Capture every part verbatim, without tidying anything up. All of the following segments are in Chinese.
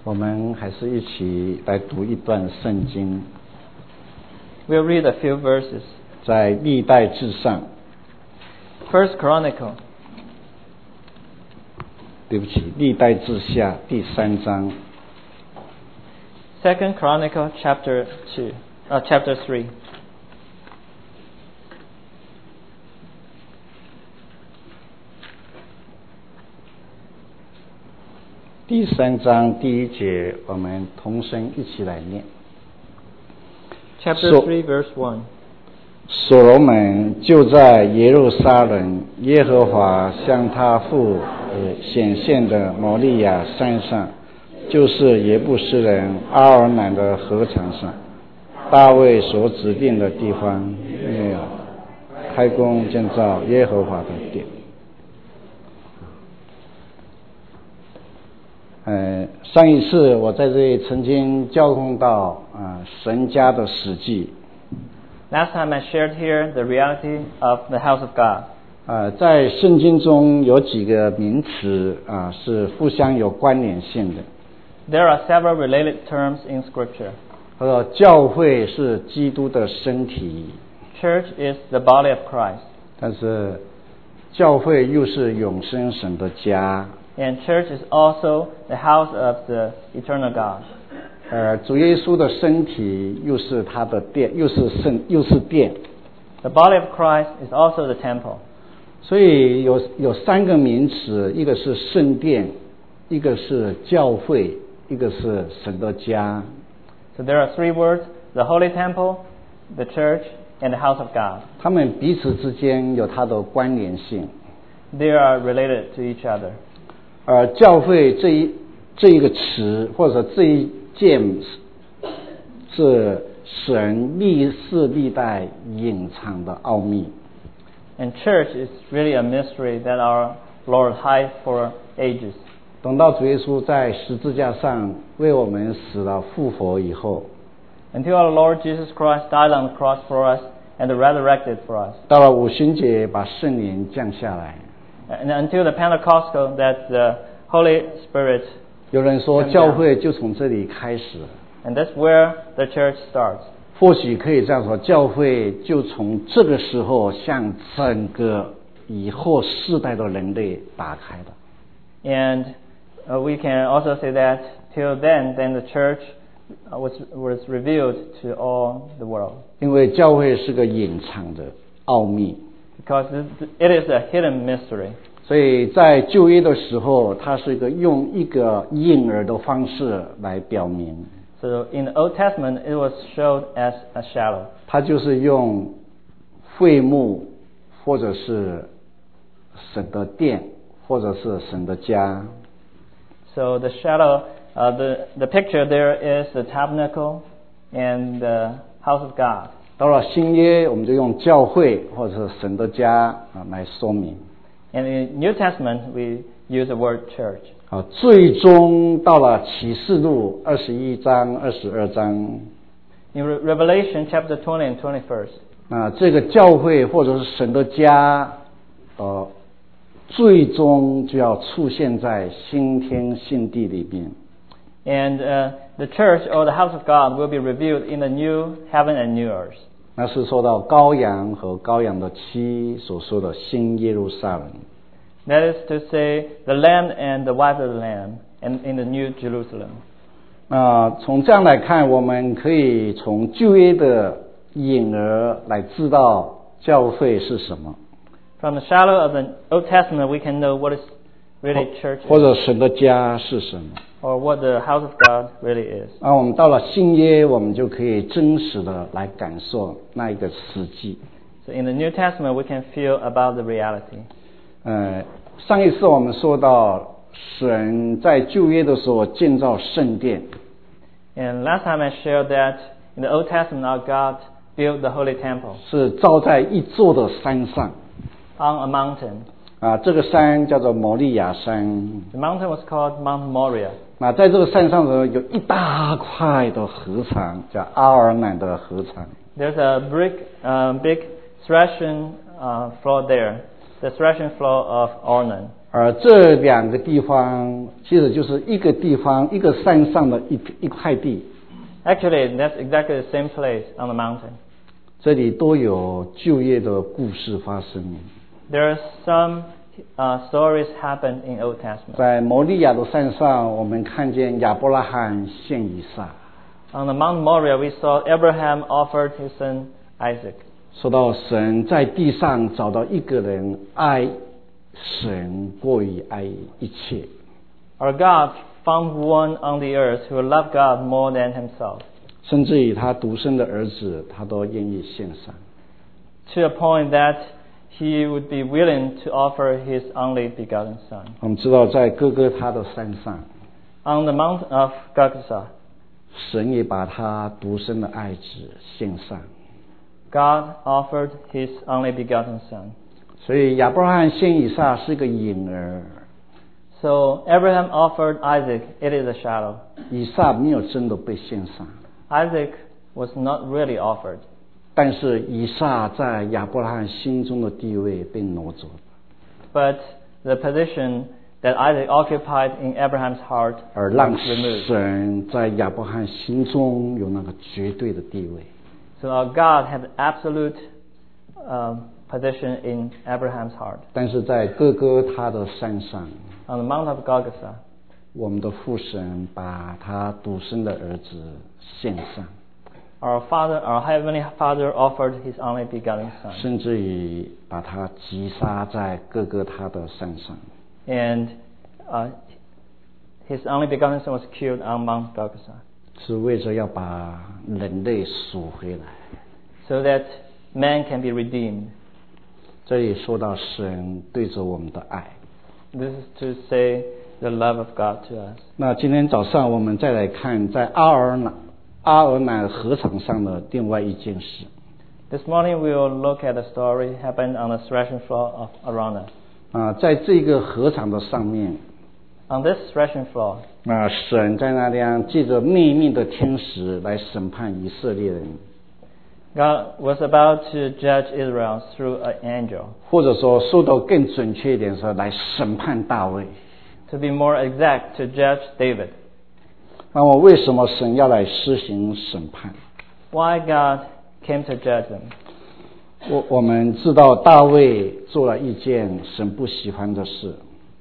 我们还是一起来读一段圣经。 We'll read a few verses. 在历代志上 First Chronicle. 对不起，历代志下第三章。 Second Chronicle chapter two, uh, chapter three. 第三章第一节，我们同声一起来念。 Chapter three, verse one. 所罗门就在耶路撒冷耶和华向他父显现的摩利亚山上，就是耶布斯人阿尔南的禾场上，大卫所指定的地方，没有开工建造耶和华的殿。呃，上一次我在这里曾经交通到啊、呃、神家的史记。 Last time I shared here the reality of the house of God. 呃，在圣经中有几个名词啊、呃、是互相有关联性的。 There are several related terms in Scripture. 他说，教会是基督的身体。 Church is the body of Christ. 但是，教会又是永生神的家。 And church is also the house of the eternal God. 呃，主耶稣的身体又是他的殿，又是圣，又是殿。 The body of Christ is also the temple. 所以有有三个名词，一个是圣殿，一个是教会，一个是神的家。 So there are three words: the holy temple, the church, and the house of God. 他们彼此之间有它的关联性。 They are related to each other. 而教会这一这一个词，或者这一件是神历世历代隐藏的奥秘。 And church is really a mystery that our Lord hides for ages. 等到主耶稣在十字架上为我们死了复活以后， Until our Lord Jesus Christ died on the cross for us and resurrected for us. 到了五旬节把圣灵降下来。 And until the Pentecostal, that the Holy Spirit. 有人说教会就从这里开始。 And that's where the church starts. 或许可以这样说，教会就从这个时候向整个以后世代的人类打开的。 And uh, we can also say that till then, then the church was was revealed to all the world. 因为教会是个隐藏的奥秘。 Because it is a hidden mystery. 所以在旧约的时候，它是一个用一个婴儿的方式来表明。 So in the Old Testament, it was showed as a shadow. 它就是用会幕，或者是神的殿，或者是神的家。 So the shadow, uh, the the picture there is the tabernacle and the house of God. 到了新约，我们就用教会或者是神的家啊来说明。 And in New Testament, we use the word church. 啊，最终到了启示录二十一章、二十二章。 In Revelation chapter twenty and twenty-first. 啊，这个教会或者是神的家，呃，最终就要出现在新天新地里面。 And uh, the church or the house of God will be revealed in the new heaven and new earth. 那是说到羔羊和羔羊的妻所说的新耶路撒冷。 That is to say, the Lamb and the wife of the Lamb, and in the New Jerusalem. 啊，从这样来看，我们可以从旧约的影儿来知道教会是什么。 From the shadow of the Old Testament, we can know what is really church 或者神的家是什么。 or what the house of God really is. 啊，我们到了新约，我们就可以真实的来感受那一个实际。 So in the New Testament, we can feel about the reality. 呃，上一次我们说到神在旧约的时候建造圣殿。 And last time I shared that in the Old Testament, our God built the Holy Temple. 是造在一座的山上。 On a mountain. 啊，这个山叫做摩利亚山。 The mountain was called Mount Moriah. 那在这个山上呢，有一大块的禾场，叫阿尔南的禾场。 There's a brick, uh, big threshing uh, floor there. the threshing floor of Ornan. 而这两个地方其实就是一个地方，一个山上的一一块地。 Actually, that's exactly the same place on the mountain. 这里都有旧约的故事发生。 There are some uh, stories happened in Old Testament. 在摩利亚的山上，我们看见亚伯拉罕献以撒。 On the Mount Moriah, we saw Abraham offered his son Isaac. 说到神在地上找到一个人爱神过于爱一切。 Our God found one on the earth who loved God more than himself. 甚至于他独生的儿子，他都愿意献上。 To a point that he would be willing to offer his only begotten son. 我们知道，在哥哥他的山上 On the Mount of Golgotha, 神也把他独生的爱子献上。 God offered his only begotten son. 所以亚伯拉罕献以撒是个影儿， So Abraham offered Isaac, it is a shadow. 以撒没有真的被献上， Isaac was not really offered. 但是以撒在亚伯拉罕心中的地位被挪走了， But the position that Isaac occupied in Abraham's heart 而让 was removed. 神在亚伯拉罕心中有那个绝对的地位。 So our God had absolute um, position in Abraham's heart. 但是在哥哥他的山上， On the Mount of Golgotha, 我们的父神把他独生的儿子献上， our Father, our Heavenly Father offered his only begotten son. 甚至于把他击杀在哥哥他的山上。 And uh, his only begotten son was killed on Mount Golgotha. 是为着要把人类赎回来。 So that man can be redeemed. 这里说到神对着我们的爱。 This is to say the love of God to us. 那今天早上我们再来看在阿尔乃阿尔乃禾场上的另外一件事。 This morning we will look at a story happened on the threshing floor of Araunah. 啊，在这个禾场的上面， On this threshing floor, 啊，神在那里借着秘密的天使来审判以色列人， God was about to judge Israel through an angel. 或者说说得更准确一点说，来审判大卫。 To be more exact, to judge David. 那么为什么神要来施行审判？ Why God came to judge them? 我我们知道大卫做了一件神不喜欢的事，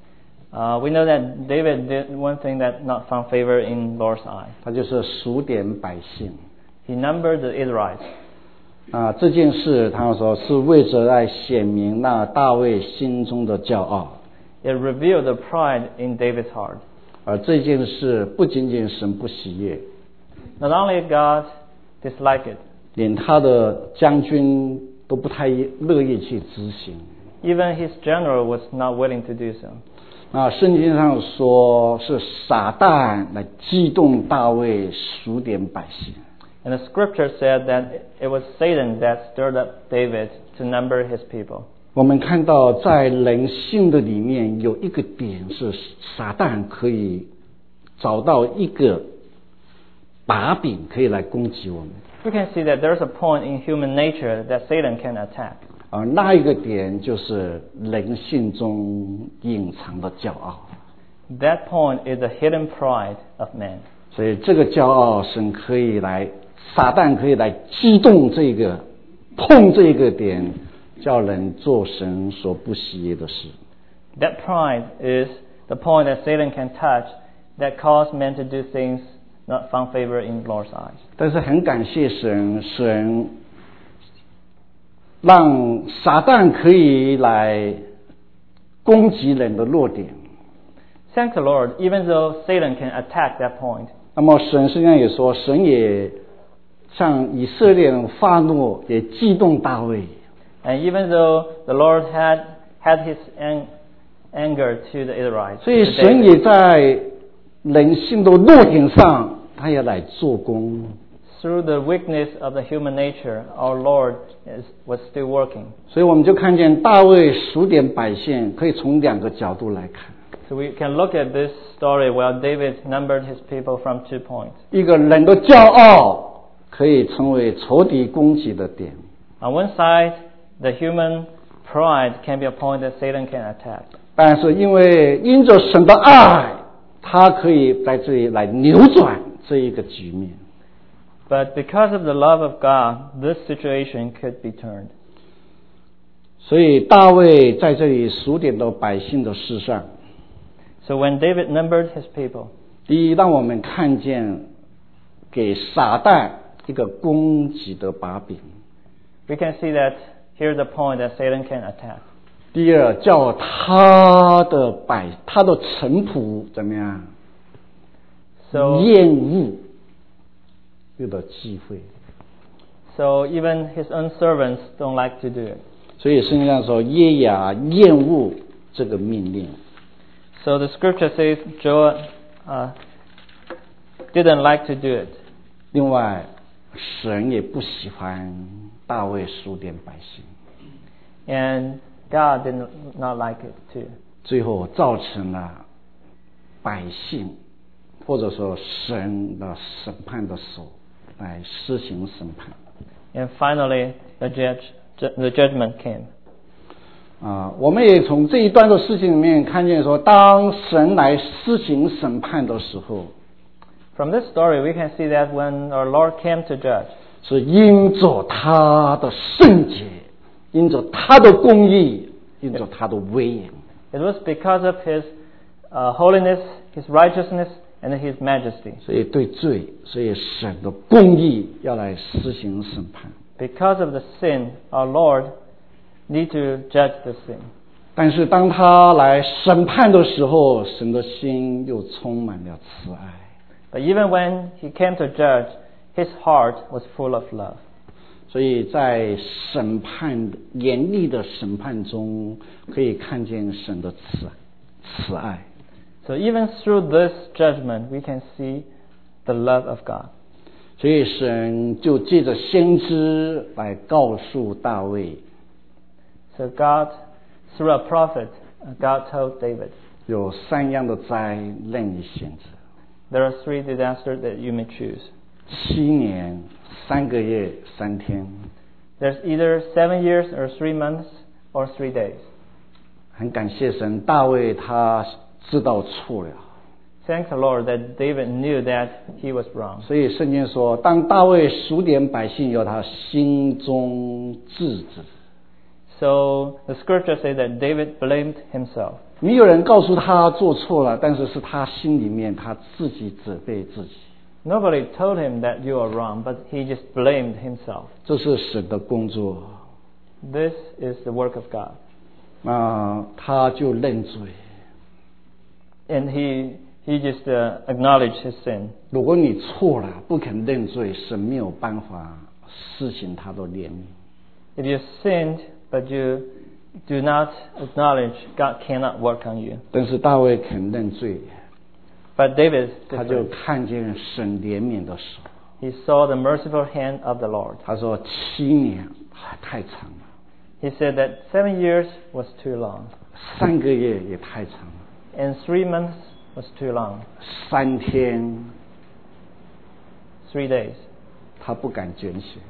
Uh, we know that David did one thing that not found favor in Lord's eye. 他就是数点百姓。 He numbered the Israelites. 啊，这件事他说是为着来显明那大卫心中的骄傲。 It revealed the pride in David's heart. 而这件事不仅仅神不喜悦， Not only God disliked it, 连他的将军都不太乐意去执行。 even his general was not willing to do so. 啊，圣经上说是撒旦来激动大卫数点百姓。 And the scripture said that it was Satan that stirred up David to number his people. 我们看到在人性的里面有一个点是撒旦可以找到一个把柄可以来攻击我们。 We can see that there's a point in human nature that Satan can attack. 而那一个点就是人性中隐藏的骄傲。 That point is the hidden pride of man. 所以这个骄傲，神可以来，撒旦可以来激动这个，碰这个点，叫人做神所不喜悦的事。 That pride is the point that Satan can touch that cause men to do things not found favor in Lord's eyes. 但是很感谢神，神让撒旦可以来攻击人的弱点。 Thank the Lord, even though Satan can attack that point. 那么神实际上也说，神也向以色列人发怒，也激动大卫。 And even though the Lord had had his an- anger to the Israelites, 所以 to 神 David, 也在人性的弱点上，他也来做工。 through the weakness of the human nature, our Lord is, was still working. 所以我们就看见大卫数点百姓，可以从两个角度来看。 So we can look at this story where David numbered his people from two points. 一个人的骄傲可以成为仇敌攻击的点， On one side, the human pride can be a point that Satan can attack. 但是因为因着神的爱，他可以在这里来扭转这一个局面。 But because of the love of God, this situation could be turned. 所以大卫在这里数点到百姓的事上。 So when David numbered his people, 第一，让我们看见给撒旦一个攻击的把柄。 we can see that here's a point that Satan can attack. 第二，叫他的百他的臣仆怎么样？ So 厌恶这个机会。 So even his own servants don't like to do it. 所以圣经上说耶雅厌恶这个命令。 So the scripture says Joab uh, didn't like to do it. 另外，神也不喜欢大卫数点百姓。 And God did not like it too. 最后造成了百姓或者说神的审判的手来施行审判。 And finally, the judge, the judgment came. 啊，我们也从这一段的事情里面看见说，当神来施行审判的时候， From this story, we can see that when our Lord came to judge, 是因着他的圣洁，因着他的公义，因着他的威严。 it was because of His uh, holiness, His righteousness, and His majesty. 所以对罪，所以神的公义要来施行审判。 Because of the sin, our Lord need to judge the sin. 但是当他来审判的时候，神的心又充满了慈爱。 But even when He came to judge, His heart was full of love. 所以在审判严厉的审判中，可以看见神的慈慈爱。 So even through this judgment, we can see the love of God. 所以神就借着先知来告诉大卫， So God, through a prophet, God told David, 有三样的灾任你选择： there are three disasters that you may choose. 七年、三个月、三天。 There's either seven years or three months or three days. 很感谢神，大卫他知道错了。 Thank the Lord that David knew that he was wrong. 所以圣经说，当大卫数点百姓以后，他心中自责。 So the scripture says that David blamed himself. 没有人告诉他做错了，但是是他心里面他自己责备自己。 Nobody told him that you are wrong, but he just blamed himself. 这是神的工作。 This is the work of God. 啊，他就认罪。 And he, he just uh, acknowledged his sin. 如果你错了，不肯认罪，神没有办法施行他的怜悯。 If you sinned, but you do not acknowledge, God cannot work on you. 但是大卫肯认罪， But David, 他就看见神怜悯的手。 he saw the merciful hand of the Lord. 他说七年太长了， He said that seven years was too long, 三个月也太长了， and three months was too long, 三天 three days. 他不敢拣选。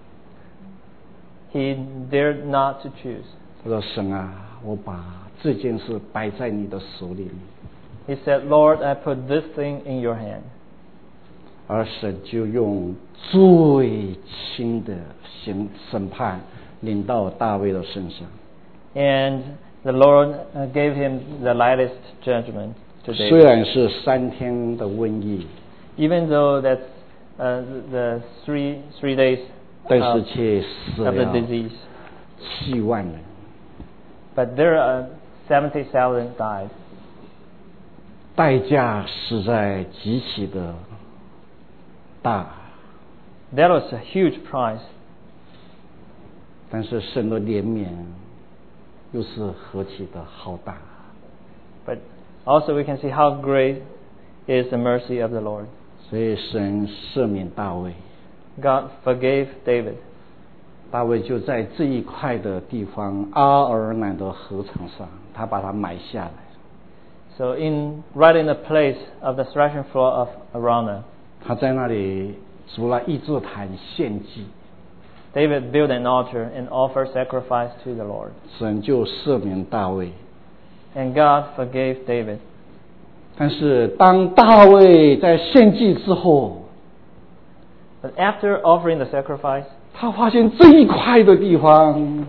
He dared not to choose. 他说神啊，我把这件事摆在你的手里面。 He said, Lord, I put this thing in your hand. 而神就用最轻的刑审判领到大卫的身上。 And the Lord uh, gave him the lightest judgment to 虽 David. 然是三天的瘟疫， Even though that's uh, the three, three days 但是 of, 却死 of the 了 disease. 七万人。 But there are seventy thousand died. 代价实在极其的大， That was a huge price. 但是神的怜悯又是何其的浩大。 But also we can see how great is the mercy of the Lord. 所以神赦免大卫， God forgave David. 大卫就在这一块的地方阿尔南的河场上，他把它埋下来。 So in right in the place of the threshing floor of Araunah, 他在那里筑了一座坛献祭， David built an altar and offered sacrifice to the Lord. 神就赦免大卫。 And God forgave David. 但是当大卫在献祭之后， But after offering the sacrifice, 他发现这一块的地方，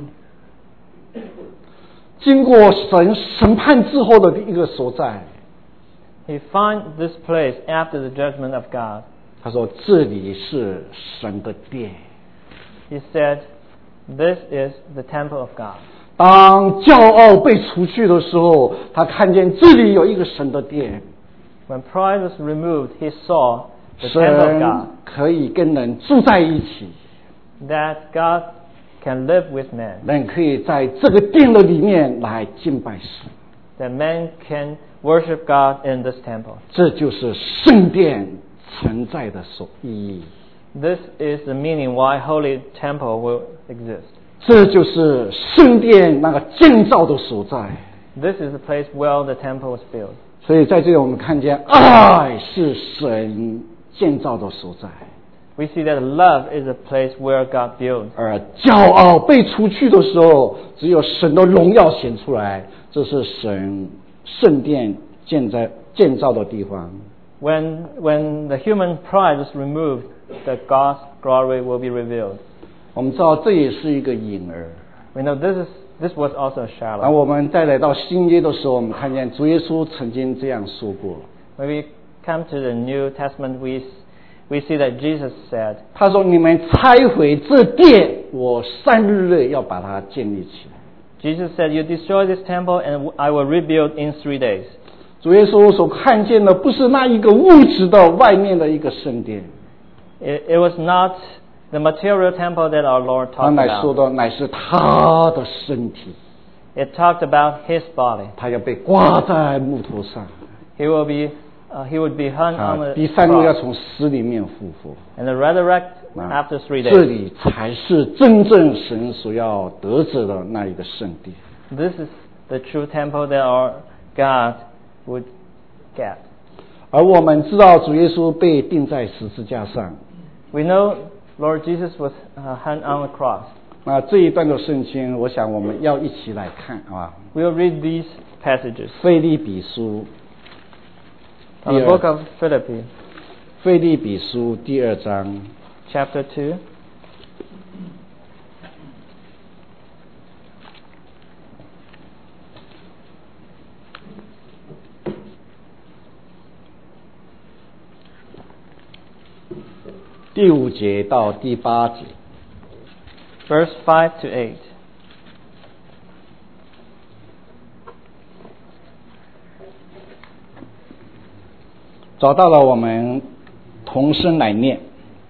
经过神审判之后的一个所在。 he found this place after the judgment of God. 他说：“这里是神的殿。” He said, "This is the temple of God." 当骄傲被除去的时候，他看见这里有一个神的殿。 When pride was removed, he saw the temple of 神 God. 可以跟人住在一起， That God can live with man. 人可以在这个殿的里面来敬拜神。 That man can worship God in this temple. 这就是圣殿存在的所意义。 This is the meaning why holy temple will exist. 这就是圣殿那个建造的所在。 This is the place where the temple was built. 所以在这里我们看见，爱是神建造的所在， We see that love is a place where God built. 而骄傲被除去的时候，只有神的荣耀显出来。这是神圣殿建在建造的地方。 When, when the human pride was removed, the God's glory will be revealed. 我们知道这也是一个影儿。 We know this is this was also a 而 shadow. 我们再来到新约的时候，我们看见主耶稣曾经这样说过。 When we come to the New Testament, we we see that Jesus said, 他说：“你们拆毁这殿，我三日内要把它建立起来。” Jesus said, "You destroy this temple, and I will rebuild in three days." 主耶稣所看见的不是那一个物质的外面的一个圣殿， It, it was not the material temple that our Lord 他 talked 乃说 about. 的乃是他的身体， It talked about His body. 他要被挂在木头上， He will be uh, He would be hung 啊 on，the 第三日要 cross 从死里面复活。 and resurrect 啊 after three 这 days. 里才是真正神所要得着的那一个圣殿。 This is the true temple that our God would get. 而我们知道主耶稣被钉在十字架上， We know Lord Jesus was uh, hung on the cross. 那这一段的圣经，我想我们要一起来看啊。 We'll read these passages. 腓立比书 From the book of Philippi, 腓立比书第二章 chapter two, 第五节到第八节。 verse five to eight. 找到了，我们同声来念。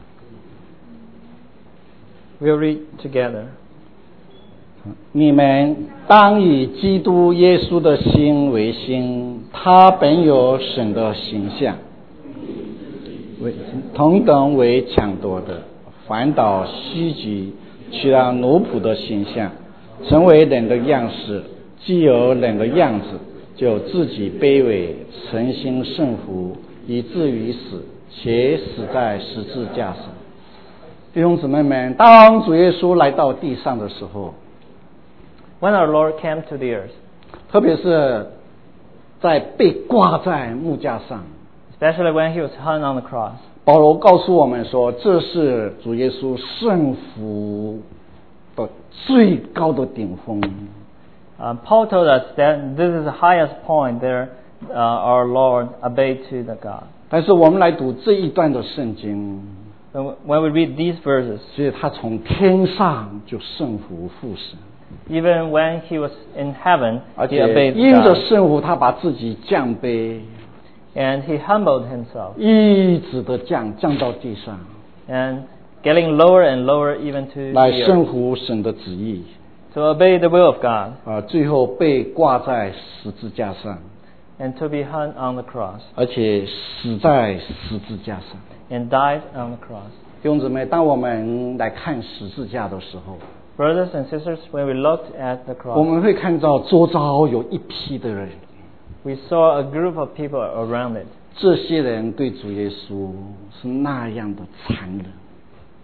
We'll read together. 你们当以基督耶稣的心为心，他本有神的形象，为同等为抢夺的，反倒虚己，取了奴仆的形象，成为人的样式。既有人的样子，就自己卑微，诚心顺服，以至于死，且死在十字架上。弟兄姊妹们，当主耶稣来到地上的时候， When our Lord came to the earth, 特别是在被挂在木架上， especially when he was hung on the cross, 保罗告诉我们说，这是主耶稣顺服的最高的顶峰。 um, Paul told us that this is the highest point there uh, our Lord obeyed to the God. 但是我们来读这一段的圣经， When when we read these verses, 所以他从天上就顺服父神， even when he was in heaven, 而 he 且 obeyed 因着 God, 顺服，他把自己降卑， and he humbled himself, 一直的降降到地上， and getting lower and lower even to 来 the 顺 earth, 服神的旨意。 to obey the will of God, 啊，最后被挂在十字架上， and to be hung on the cross, 而且死在十字架上。 and died on the cross. 弟兄姊妹，当我们来看十字架的时候， Brothers and sisters, when we looked at the 我 cross, 们会看到周遭有一批的人， we saw a group of people around it. 这些人对主耶稣是那样的残忍，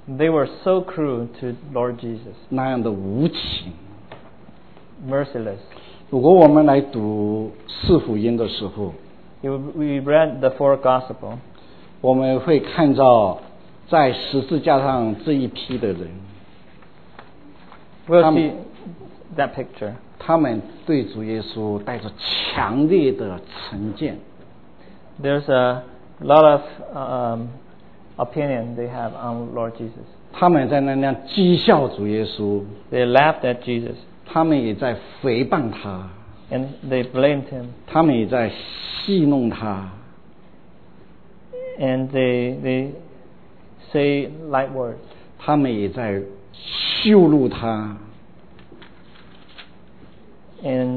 They were so cruel to Lord Jesus, 那样的无情。 merciless. 如果我们来读四福音的时候， You- We read the four gospel. 我们会看到在十字架上这一批的人， We'll Um, see that picture. 他们对主耶稣带着强烈的成见， There's a lot of um, opinion they have on Lord Jesus. 他们在那样讥笑主耶稣， They laughed at Jesus 他们也在诽谤他， and they blamed him 他们也在戏弄他， and they they say light words 他们也在羞辱他， and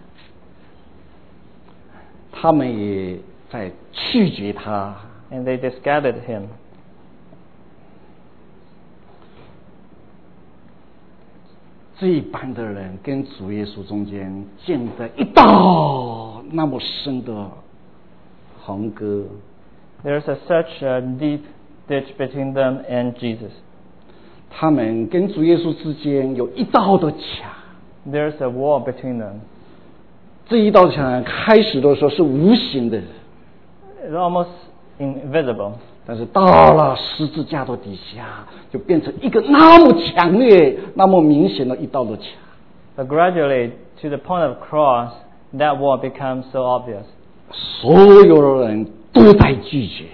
他们也在拒绝他。 and they discarded him. 这一般的人跟主耶稣中间建的一道那么深的横隔， There's a, such a deep ditch between them and Jesus. 他们跟主耶稣之间有一道的墙。 There's a wall between them. 这一道墙开始的时候是无形的， It's almost invisible. 但是到了十字架的底下，就变成一个那么强烈、那么明显的一道的墙。 But gradually, to the point of cross, that wall becomes so obvious. 所有的人都在拒绝，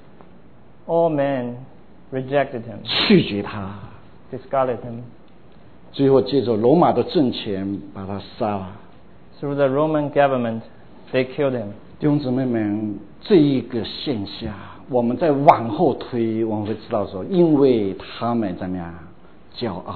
All men rejected him, 拒绝他， discarded him. 最后借着罗马的政权把他杀了。 Through the Roman government, they killed him. 弟兄姊妹们，这一个现象，我们再往后推，我们会知道说，因为他们怎么样骄傲，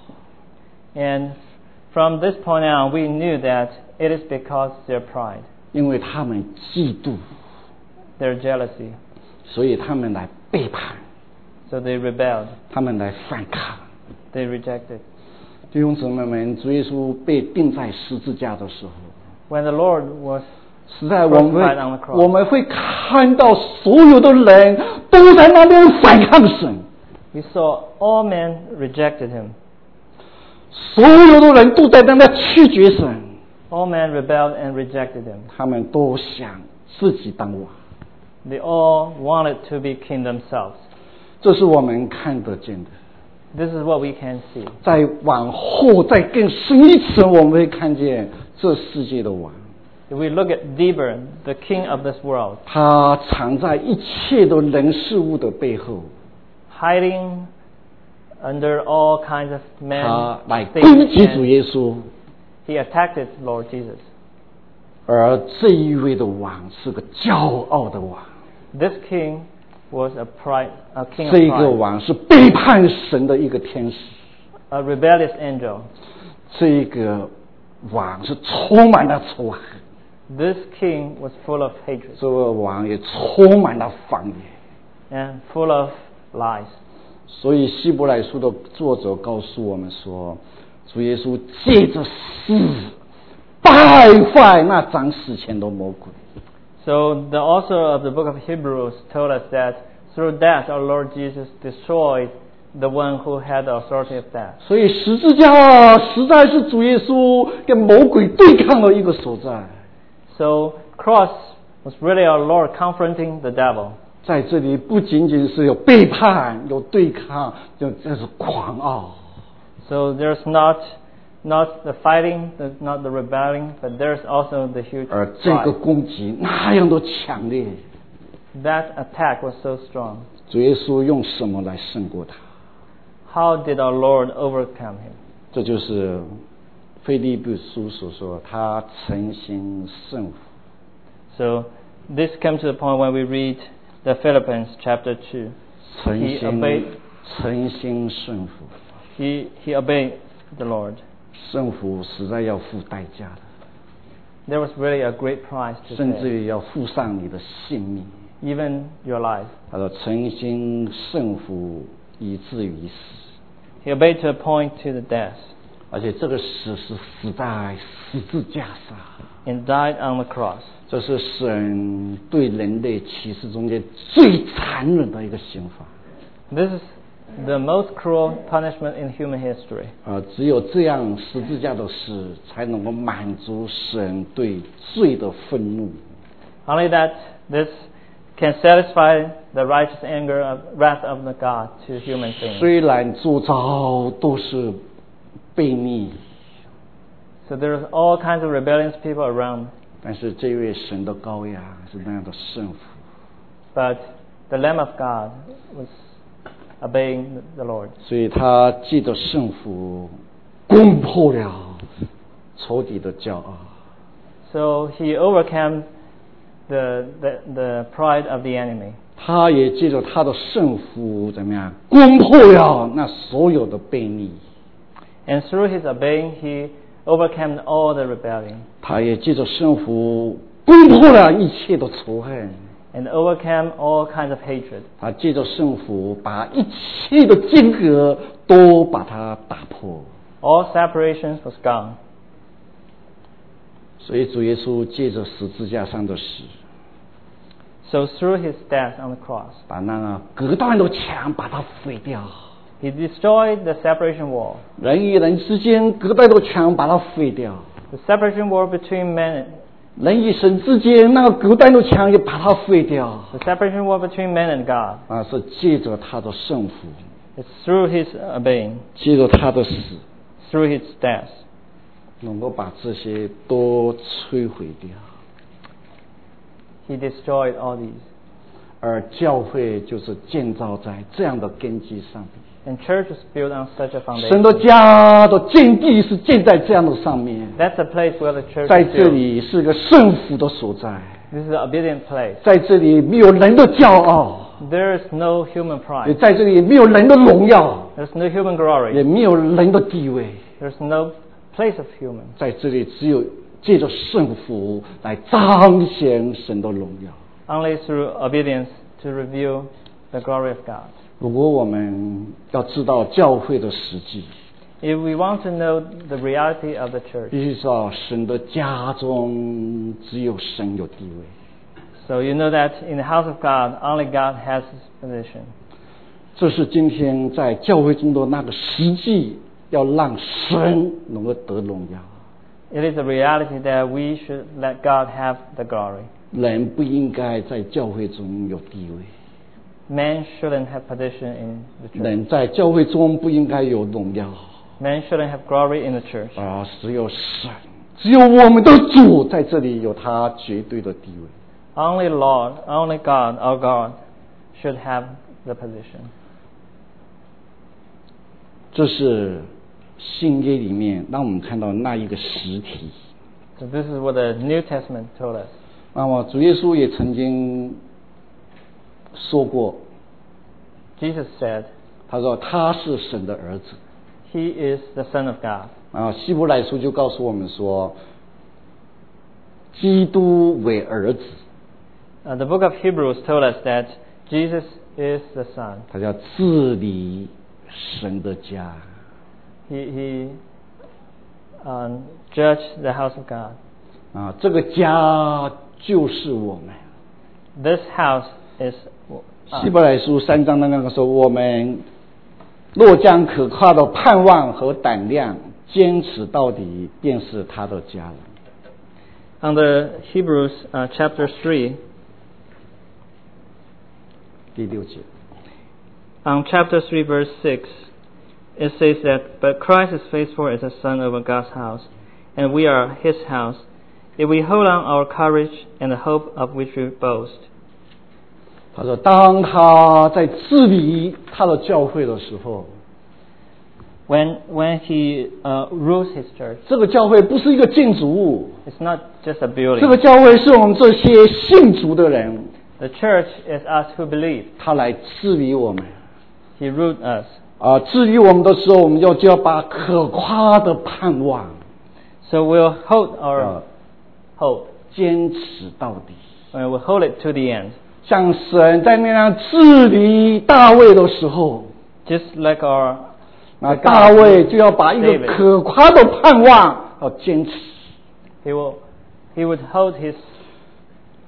And from this point on, we knew that it is because their pride, 因为他们嫉妒， their jealousy. 所以他们来背叛， So they rebelled, 他们来反抗。 they rejected. 弟兄姊妹们，主耶稣被钉在十字架的时候， When the Lord was 实在我们 crucified on the 会 cross, 我们会看到所有的人都在那边反抗神， we saw all men rejected him. 所有的人都在那边拒绝神， All men rebelled and rejected him. 他们都想自己当王。 They all wanted to be king themselves. 这是我们看得见的。 This is what we can see. 再往后再更深一层，我们会看见这世界的王， If we look at deeper, the king of this world, 他藏在一切的人事物的背后， hiding under all kinds of men, 他来 things, 攻击主 and 耶稣。 he attacked Lord Jesus. 而这一位的王是个骄傲的王， This king was a pride, a king of 这个 pride, 王是背叛神的一个天使， a rebellious angel. 这个王是充满了仇恨， This king was full of hatred 这个王也充满了谎言。 and full of lies. 所以希伯来书的作者告诉我们说，主耶稣借着死败坏那掌死前的魔鬼。 So the author of the book of Hebrews told us that through death our Lord Jesus destroyed the one who had the authority of death. 所以十字架实在是主耶稣跟魔鬼对抗的一个所在。 So cross was really our Lord confronting the devil. 在这里不仅仅是有背叛、有对抗，就这是狂傲。 So there's not not the fighting, the, not the rebelling, but there's also the huge 而这个 pride. 攻击那样的强烈， That attack was so strong. 主耶稣用什么来胜过他？ How did our Lord overcome him? 这就是腓立比书所说，他诚心胜服。 So this comes to the point when we read the Philippians chapter two. 诚 He 心 obeyed, 诚心胜服， he, he obeyed the Lord. 胜服实在要付代价的， There was really a great price to 甚至 pay, 于要付上你的性命。 even your life. 他说诚心胜服以至于死， He obeyed to a point to the death 而且这个死是死在十字架上。 and died on the cross. 这是神对人类启示中间最残忍的一个刑罚。 This is the most cruel punishment in human history. 啊，只有这样，十字架的死才能够满足神对罪的愤怒。 Only that this can satisfy the righteous anger of wrath of the God to human sin. 虽然周遭都是悖逆， So there's all kinds of rebellious people around. 但是这位神的羔羊是那样的圣服。 But the Lamb of God was obeying the Lord. 所以他借着圣服攻破了仇敌的骄傲。 So he overcame the, the, the pride of the enemy. 他也借着他的圣服怎么样攻破了那所有的悖逆。 And through his obeying, he overcame all the rebellion. 他也借着圣服攻破了一切的仇恨。 And overcame all kinds of hatred. 他借着圣服把一切的间隔都把它打破。 All separations was gone. 所以主耶稣借着十字架上的死， So through his death on the cross, 把那个隔断的墙把它毁掉。 he destroyed the separation wall. 人与人之间隔断的墙把它毁掉。 The separation wall between men, 人与神之间那个隔断的墙也把它废掉。 the separation wall between men and God. 啊，是借着他的圣服， It's through his obeying, 借着他的死， through his death. 能够把这些都摧毁掉。 He destroyed all these. 而教会就是建造在这样的根基上面。 And church is built on such a 神 foundation. 的家的建地是建在这样的上面， That's a place where the church 在 is 这 built. 里是个圣服的所在， This is an obedient place. 在这里没有人的骄傲， There is no human 也 pride. 在这里没有人的荣耀， There's no human 也 glory. 没有人的地位。 There's no place of human. 在这里只有借着圣服来彰显神的荣耀。 Only through obedience to reveal the glory of God. 如果我们要知道教会的实际， If we want to know the reality of the church, 必须知道神的家中只有神有地位。 so you know that in the house of God, only God has his position. 这是今天在教会中的那个实际，要让神能够得荣耀。 It is a reality that we should let God have the glory. 人不应该在教会中有地位， Men shouldn't have position in the church. 人在教会中不应该有荣耀， Men shouldn't have glory in the church. 而只有神，只有我们的主在这里有他绝对的地位。 Only Lord, only God, our God, should have the position. 这是新约里面让我们看到那一个实体。 So this is what the New Testament told us. 那么主耶稣也曾经说过， Jesus said, 他说他是神的儿子。 He is the Son of God. 啊，希伯来书就告诉我们说，基督为儿子， Uh, the book of Hebrews told us that Jesus is the Son. 他叫治理神的家。 He, he um, judged the house of God. 啊，这个家就是我们。 This house is 希伯来书三章的那个说，我们若将可靠的盼望和胆量坚持到底，便是他的家了。 on the Hebrews uh, chapter three. 第六节， On chapter three, verse six, it says that, But Christ is faithful as a son over God's house, and we are his house, if we hold on our courage and the hope of which we boast. 他说，当他在治理他的教会的时候， When, when he uh, rules his church, 这个教会不是一个建筑物， it's not just a building. 这个教会是我们这些信主的人， The church is us who believe. 他来治理我们。 He ruled us. 啊，治理我们的时候，我们要就要把可夸的盼望， So we'll hold our 啊 hope. 坚持到底。 And we'll hold it to the end. 像神在那样治理大卫的时候， Just like our 那大卫就要把一个 David. 可夸的盼望要坚持。 He will, he would hold his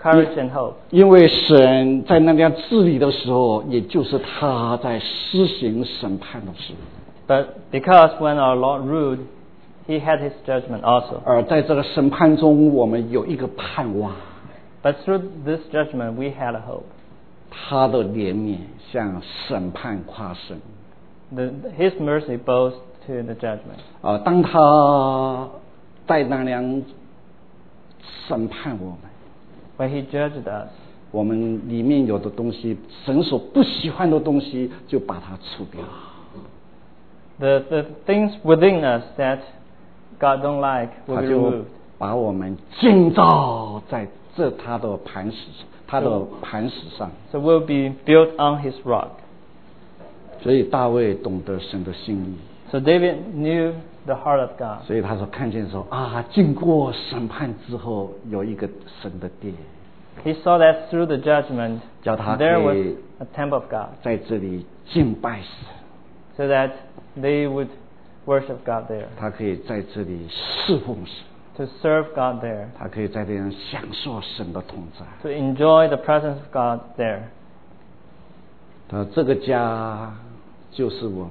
courage and hope. 因为神在那样治理的时候，也就是他在施行审判的时候。 But because when our Lord ruled, He had His judgment also. 而在这个审判中，我们有一个盼望。 But through this judgment, we had a hope. 他的怜悯向审判夸胜。 The, His mercy bows to the judgment. 啊，当他在那样审判我们， When He judged us, 我们里面有的东西，神所不喜欢的东西，就把它除掉。 the the things within us that God don't like will 他 be 就 removed. 把我们建造在这他的磐石，他的磐石上。 So we'll be built on His rock. 所以大卫懂得神的心意。 So David knew the heart of God. 所以他说看见说啊，经过审判之后，有一个神的殿。 He saw that through the judgment, 叫他 there 可 was 以 a temple of God, 在这里敬拜神， so that they would worship God there, 他可以在这里侍奉神， to serve God there, 他可以在这里享受神的同在。 to enjoy the presence of God there. 他说这个家就是我们。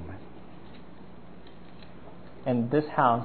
And this house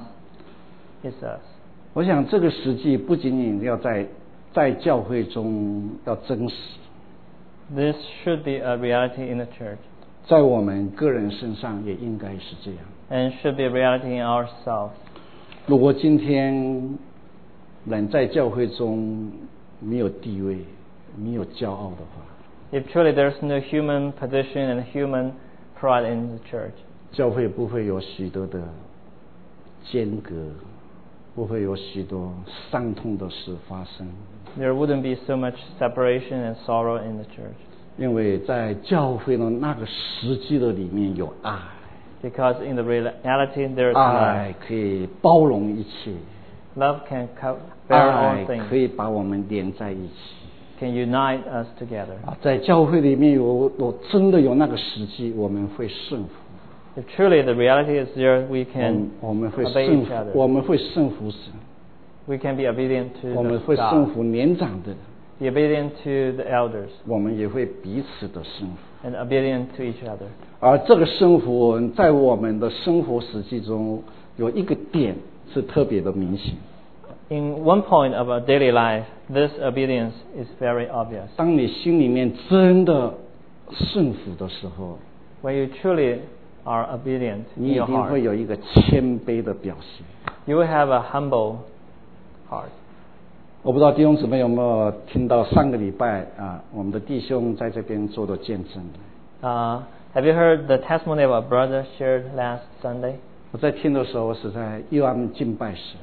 is us. 我想这个实际不仅仅要在在教会中要真实， This should be a reality in the church, 在我们个人身上也应该是这样。 and should be a reality in ourselves. 如果今天人在教会中没有地位、没有骄傲的话， If truly there's no human position and human pride in the church, 教会不会有许多的间隔，不会有许多伤痛的事发生。 there wouldn't be so much separation and sorrow in the church. 因为在教会的那个实际的里面有爱， Because in the reality there is 爱 love. 可以包容一切， Love can co- bear 爱 all things, 可以把我们连在一起。 can unite us together. 啊，在教会里面有，我真的有那个实际，我们会顺服， If truly the reality is there, we 我们 can 我们会 obey 顺 each 服， other. 我们会顺服神， We can be obedient to 我们 the 会顺 God, 服年长的， be obedient to the elders, 我们也会彼此的顺服。 and obedient to each other. 而这个生活在我们的生活实际中有一个点是特别的明显。 In one point of our daily life, this obedience is very obvious. 当你心里面真的顺服的时候， When you truly are obedient 你 in 一 your 定会 heart, 有一个谦卑的表现。 you will have a humble heart. 我不知道弟兄姊妹有没有听到上个礼拜啊，我们的弟兄在这边做的见证。 Uh, have you heard the testimony of our brother shared last Sunday? 我在听的时候，实在又要敬拜神。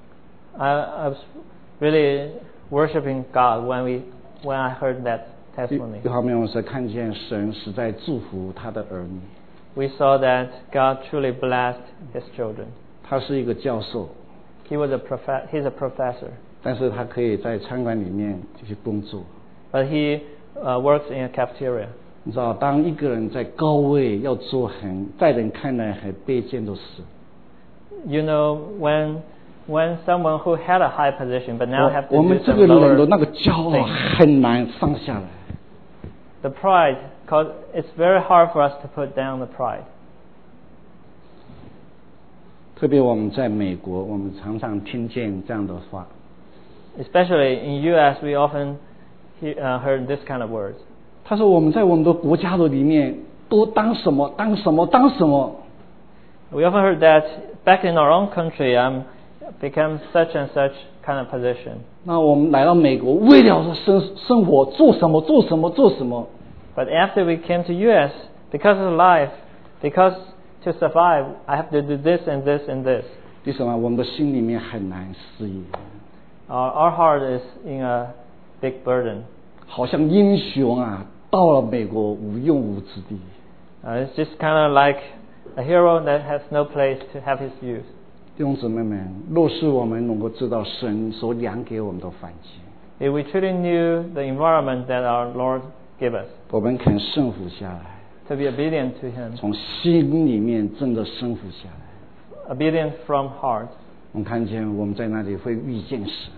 I, I was really worshiping God when we when I heard that 一 testimony. 一方面，我是看见神是在祝福他的儿女。 We saw that God truly blessed His children. 他是一个教授， He was a prof- He's a professor, 但是他可以在餐馆里面继续工作。 but he uh, works in a cafeteria. 你知道，当一个人在高位要做很在人看来很卑贱的事， You know, when when someone who had a high position but now have 我我 to 们 do 这 some 个人 lower 的那个骄傲 things. 很难放下来。 The pride, cause it's very hard for us to put down the pride. 特别我们在美国，我们常常听见这样的话。 Especially in U S, we often he, uh, heard this kind of words. 他说我们在我们的国家的里面都当什么当什么当什么。 We often heard that back in our own country, I'm become such and such kind of position. 那我们来到美国，为了生生活做什么做什么做什么。 But after we came to U S, because of life, because to survive, I have to do this and this and this. 为什么我们的心里面很难适应？ Our, our heart is in a big burden. 好像英雄啊，到了美国无用武之地。 Uh, it's just kind of like a hero that has no place to have his use. 弟兄姊妹们，若是我们能够知道神所量给我们的环境， If we truly knew the environment that our Lord gave us, 我们肯顺服下来， to be obedient to Him, 从心里面真的顺服下来， obedient from heart, 我们看见我们在那里会遇见神，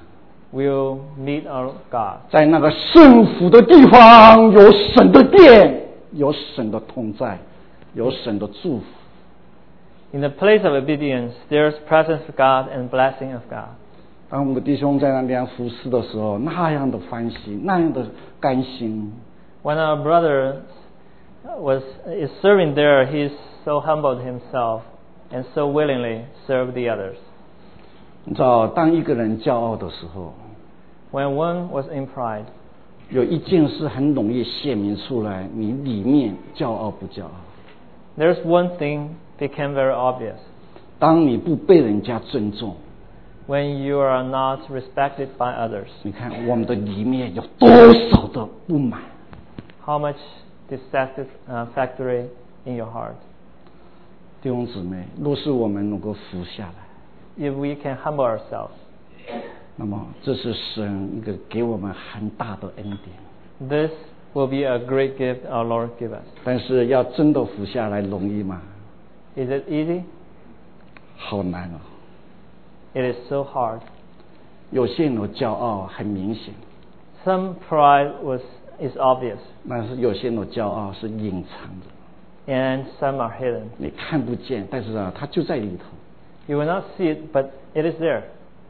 will meet our God. 在那个圣府的地方，有神的殿，有神的同在，有神的祝福。 In the place of obedience, there is presence of God and blessing of God. 当我们的弟兄在那边服侍的时候，那样的欢喜，那样的甘心。 When our brother was is serving there, he so humbled himself and so willingly served the others. 你知道，当一个人骄傲的时候， When one was in pride, 有一件事很容易显明出来，你里面骄傲不骄傲？ there's one thing became very obvious. 当你不被人家尊重， When you are not respected by others, 你看我们的里面有多少的不满？ how much dissatisfactory in your heart. 弟兄姊妹，若是我们能够服下来， If we can humble ourselves, 那么这是神一个给我们很大的恩典。 this will be a great gift our Lord give us. 但是要真的服下来容易吗？ Is it easy? 好难哦。 It is so hard. 有些人的骄傲很明显， Some pride was is obvious, 但是有些人的骄傲是隐藏的， and some are hidden. 你看不见，但是啊，它就在里头。 You will not see it, but it is there.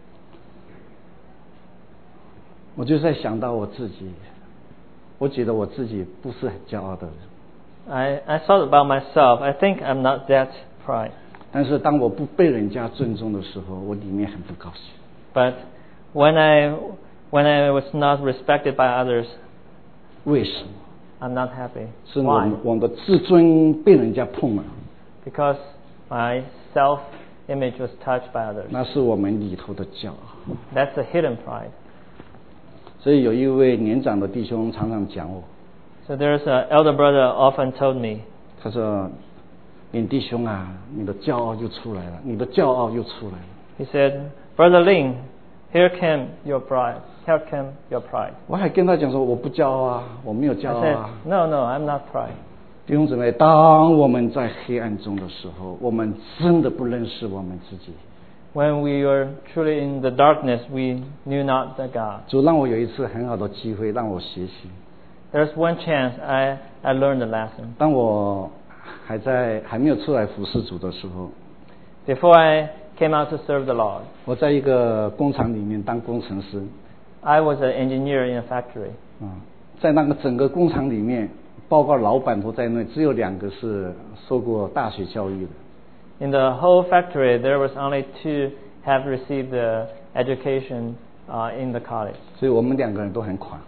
我就在想到我自己，我觉得我自己不是很骄傲的人， I, I thought about myself. I think I'm not that pride. 但是当我不被人家尊重的时候，我里面很不高兴。 But when I when I was not respected by others, 为什么？ I'm not happy. 是我 Why? 们我们的自尊被人家碰了， Because my self-image was touched by others. 那是我们里头的骄傲。 That's a hidden pride. 所以有一位年长的弟兄常常讲我， So there's an elder brother often told me, 他说：“林弟兄啊，你的骄傲又出来了，你的骄傲又出来了。” he said, Brother Ling, here came your pride. Here came your pride. 我还跟他讲说：“我不骄傲啊，我没有骄 I 傲 said, 啊。” no, no, I'm not pride. 弟兄姊妹，当我们在黑暗中的时候，我们真的不认识我们自己。 When we were truly in the darkness, we knew not the God. 主让我有一次很好的机会，让我学习。 There's one chance I, I learned the lesson. 当我还在还没有出来服侍主的时候， Before I came out to serve the Lord, 我在一个工厂里面当工程师。 I was an engineer in a factory. 啊，在那个整个工厂里面，包括老板都在内，只有两个是受过大学教育的。 In the whole factory, there was only two have received the education uh, in the college. 所以我们两个人都很款，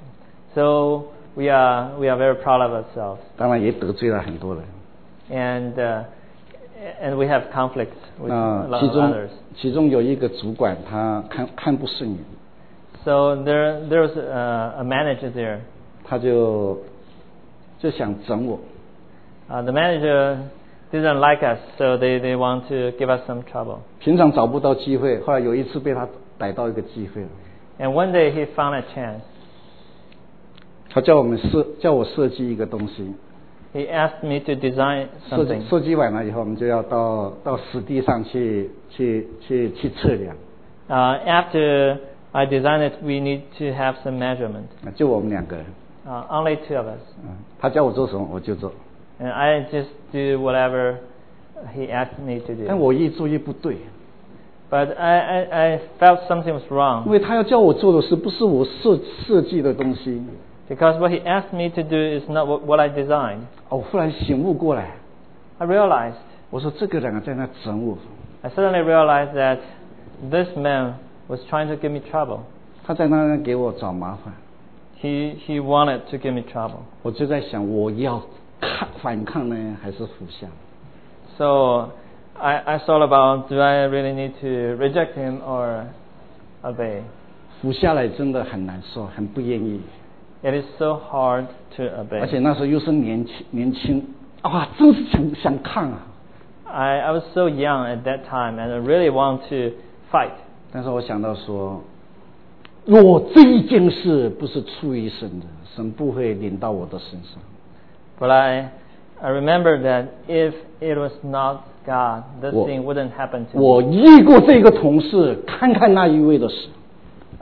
So we are we are very proud of ourselves, 当然也得罪了很多人。 and uh, and we have conflicts with 那 a lot 其 of 中 others. 其中有一个主管，他看看不顺眼， So there there was a, a manager there. 他就就想整我。 Uh, the manager didn't like us, so they, they want to give us some trouble. 平常找不到机会，后来有一次被他逮到一个机会了。 And one day he found a chance. 他叫我们设叫我设计一个东西， He asked me to design 设计 something. 设计完了以后，我们就要到到实地上去去去去测量。 Uh, after I designed it, we need to have some measurement. 就我们两个人， Uh, only two of us. 嗯，他叫我做什么我就做， And I just do whatever he asked me to 但 do. 我越做越不对， But I, I, I felt something was 因 wrong 为他要叫我做的事不是我设设计的东西。 because what he asked me to do is not what, what I designed. 哦，我忽然醒悟过来， I realized, 我说这个人啊在那整我， I suddenly realized that this man was trying to give me trouble. 他在那给我找麻烦。 He, he wanted to give me trouble. 我就在想，我要抗反抗呢，还是服下？ So I, I thought about, do I really need to reject him or obey? 服下来真的很难受，很不愿意， It is so hard to obey. 而且那时候又是年轻年轻，啊，真是想想抗啊！ I, I was so young at that time and I really want to fight. 但是我想到说，若这一件事不是出于神的，神不会临到我的身上。 But I, I remember that if it was not God, this 我- thing wouldn't happen to 我 me. 遇过这个同事，看看那一位的事，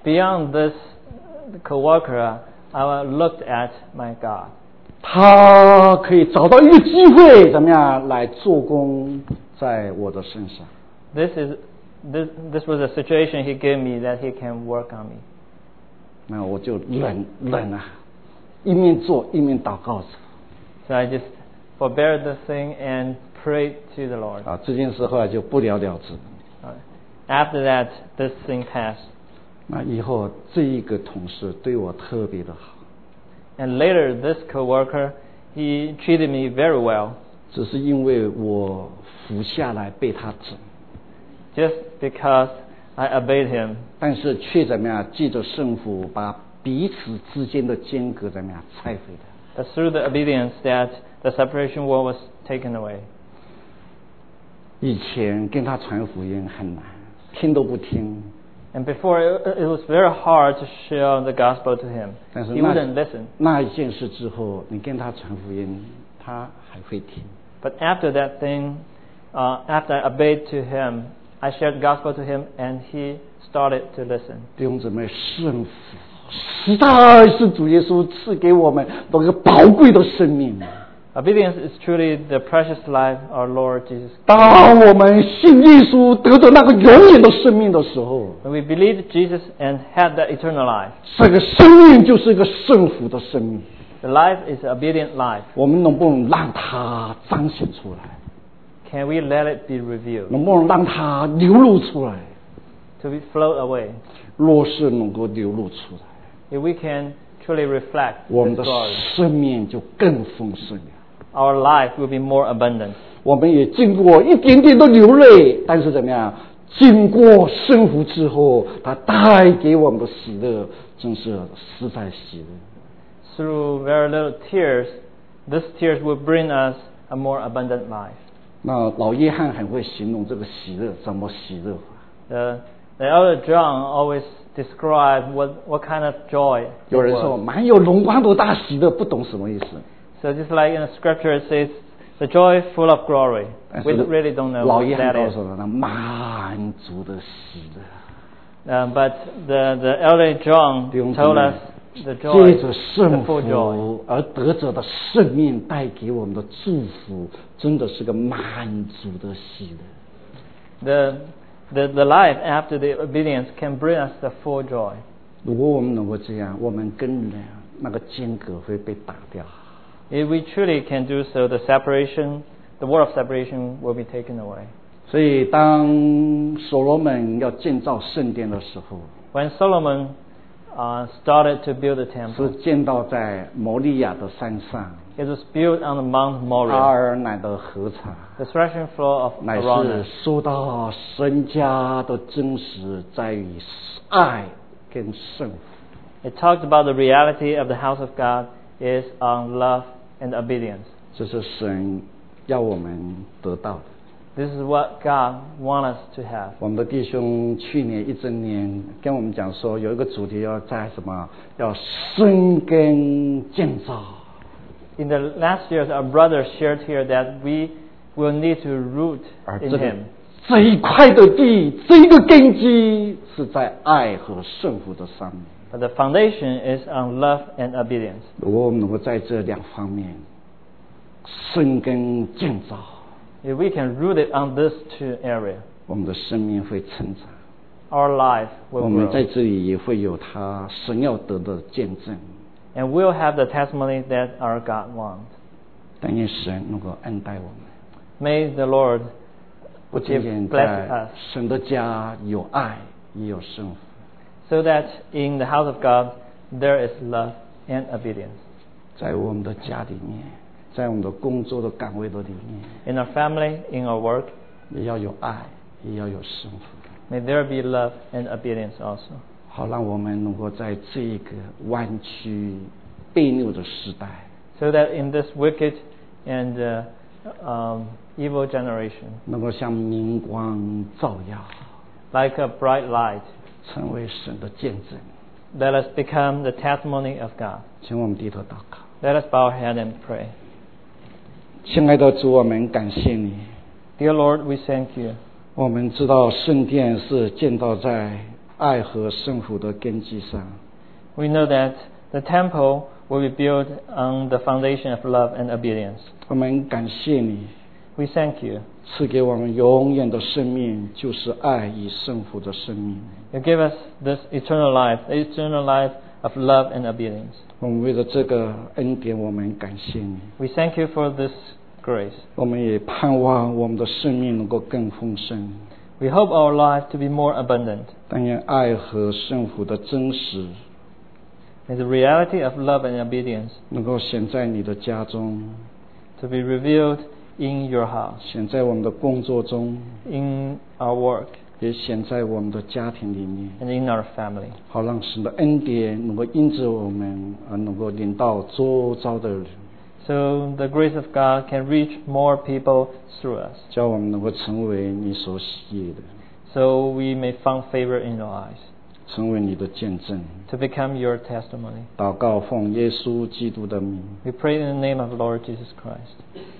beyond this co-worker, I looked at my God. 他可以找到一个机会，怎么样来做工在我的身上。 This is this this was a situation He gave me that He can work on me. 那我就忍忍啊，一面做一面祷告着。 So I just forbear the thing and prayed to the Lord. 啊，这件事后来就不了了之。 After that, this thing passed. 那以后这一个同事对我特别的好。 And later, this co-worker, he treated me very well. 只是因为我服下来被他整。 Just because I obeyed him. 但是却怎么样？借着圣父把彼此之间的间隔怎么样拆毁的。 But through the obedience that the separation wall was taken away. 以前跟他传福音很难，听都不听。 And before, it, it was very hard to share the gospel to him. 但是 He wouldn't listen. 那一件事之后，你跟他传福音，他还会听。 But after that thing, uh, after I obeyed to him, I shared the gospel to him, and he started to listen. 弟兄姊妹，圣父实在是主耶稣赐给我们那个宝贵的生命。 Obedience is truly the precious life our Lord Jesus. 当我们信耶稣得着那个永远的生命的时候， When we believed Jesus and had that eternal life, 这个生命就是一个圣父的生命。 the life is obedient life. 我们能不能让它彰显出来？ Can we let it be revealed, 能不能让它流露出来？ to be float away? 若是能够流露出来， If we can truly reflect 我们 His 的 glory, 生命就更丰盛了。 our life will be more abundant. 我们也经过一点点的流泪，但是怎么样？经过生活之后，它带给我们的喜乐，真是实在喜乐。 Through very little tears, these tears will bring us a more abundant life. 那老约翰很会形容这个喜乐，怎么喜乐法？ The, the elder John always described what, what kind of joy it 有人说 was. 满有荣光的大喜乐，不懂什么意思。 So just like in the scripture it says, the joy full of glory. 但 We 是 really don't know 老 what 约翰 that 告 is. 诉我们，满足的喜乐。 Uh, but the, the elder John 弟兄姊 told 妹 us the joy, 借着圣 the full joy. 福而得着的生命带给我们的祝福，真的是个满足的喜乐。 The, the, the life after the obedience can bring us the full joy. 如果我们能够这样，我们跟人那个间隔会被打掉。 If we truly can do so, the separation, the wall of separation will be taken away. 所以，当所罗门要建造圣殿的时候， When Solomon uh, started to build the 是 temple, 建造在摩利亚的山上， it was built on the Mount 阿 Moriah, 尔乃的河场， the threshing floor of 乃是 Araunah. 说到神家的真实在于爱跟圣福。 It talked about the reality of the house of God is on love and obedience. 这是神要我们得到的。 This is what God wants us to have. 我们的弟兄去年一整年跟我们讲说，有一个主题要在什么？要生根建造。 In the last years, our brother shared here that we will need to root 而 in 这个 Him. 这一块的地，这一个根基是在爱和圣福的上面。 But the foundation is on love and obedience. 如果我们能够在这两方面生根建造， If we can root it on these two areas, 我们的生命会成长。 our life 我 will 们在 grow. 这里也会有他神要得的见证。 And we'll have the testimony that our God wants. 但愿神能够恩待我们， May the Lord 不仅 give, 仅 bless 在 us, 神的家有爱，也有圣福。 so that in the house of God there is love and obedience. 在我们的家里面，在我们的工作的岗位的里面， In our family, in our work, 也要有爱，也要有圣福， may there be love and obedience also. 好让我们能够在这一个弯曲悖逆的时代， So that in this wicked and uh, um, evil generation, 能够像明光照耀， like a bright light, 成为神的见证。 let us become the testimony of God. 请我们低头祷告。 Let us bow our head and pray. 亲爱的主，我们感谢你。 Dear Lord, we thank you. 我们知道圣殿是建造在爱和圣福的根基上。 We know that the temple will be built on the foundation of love and obedience. 我们感谢你 We thank you. 赐给我们永远的生命，就是爱与圣福的生命。 You give us this eternal life, the eternal life of love and obedience. 我们为了这个恩典，我们感谢你。 We thank you for this grace. 我们也盼望我们的生命能够更丰盛。 We hope our life to be more abundant. 但愿爱和圣福的真实 May the reality of love and obedience 能够显在你的家中， to be revealed in your house, 显在我们的工作中， in our work, 也显在我们的家庭里面， and in our family. 好让神的恩典能够因着我们而能够领到周遭的人， So the grace of God can reach more people through us. 叫我们能够成为你所喜悦的， So we may find favor in your eyes, 成为你的见证。 to become your testimony. 祷告奉耶稣基督的名。 We pray in the name of Lord Jesus Christ.